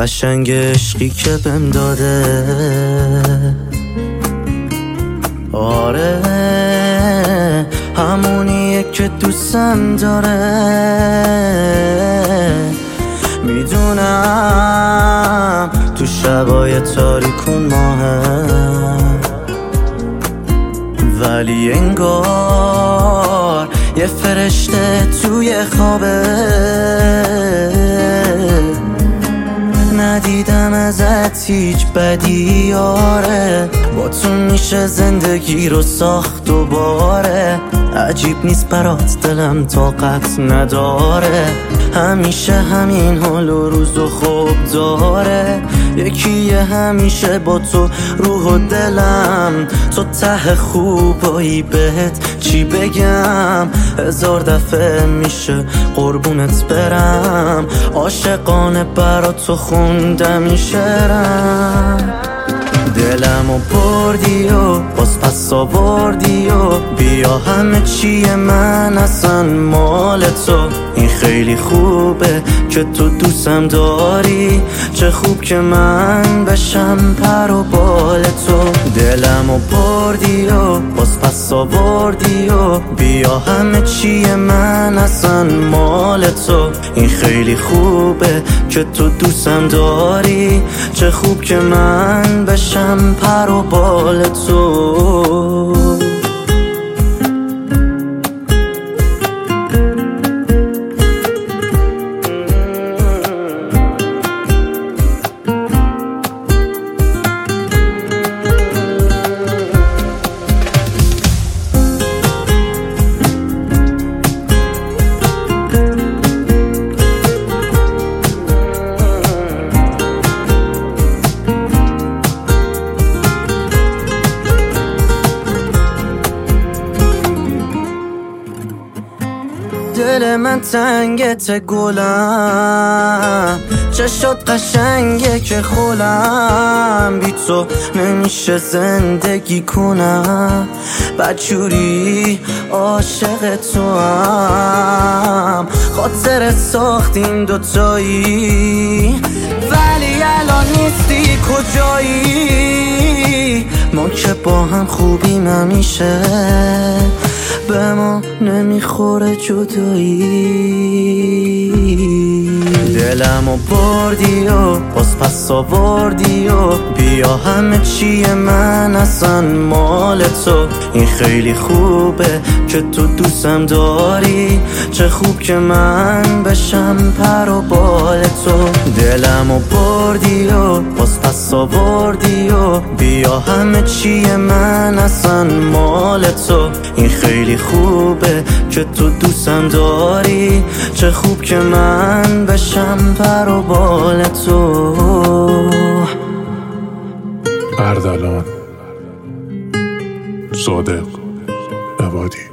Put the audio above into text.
قشنگ عشقی که بهم داده. آره همونیه که دوستم داره. میدونم تو شبای تاریکون ماهه، ولی انگار یه فرشته توی خوابه. ندیدم ازت هیچ بدی، آره با تو میشه زندگی رو ساخت دوباره. عجیب نیست برات دلم طاقت نداره، همیشه همین حال و روز و خوب داره. یکیه همیشه با تو روح و دلم، تو ته خوبایی بهت چی بگم. هزار دفعه میشه قربونت برم، عاشقانه برا تو خوندم این شعرم. دلمو بردی و باز پس آوردی و بیا همه چیه من اصلا مال تو. این خیلی خوبه که تو دوستم داری، چه خوب که من بشم پر و بال تو. دلمو بردی و باز پس آوردی و بیا همه چیه من اصلا مال تو. این خیلی خوبه که تو دوستم داری، چه خوب که من بشم پر و بال تو. دل من تنگت گلم، چشات قشنگه که خولم. بی تو نمیشه زندگی کنم، بدجوری عاشق تو هم. خاطر ساختیم دوتایی، ولی الان نیستی کجایی. ما که با هم خوبیم همیشه، به ما نمیخوره جدایی. دلمو بردی و باز پس آوردی و بیا همه چیه من اصلا مال تو. این خیلی خوبه که تو دوستم داری، چه خوب که من بشم پر و بال تو. دلمو بردی و باز پس آوردی و بیا همه چیه من اصلا مال تو. این خیلی خوبه که تو دوستم داری، چه خوب که من بشم پر و بال تو. اردلان صادق عبادی.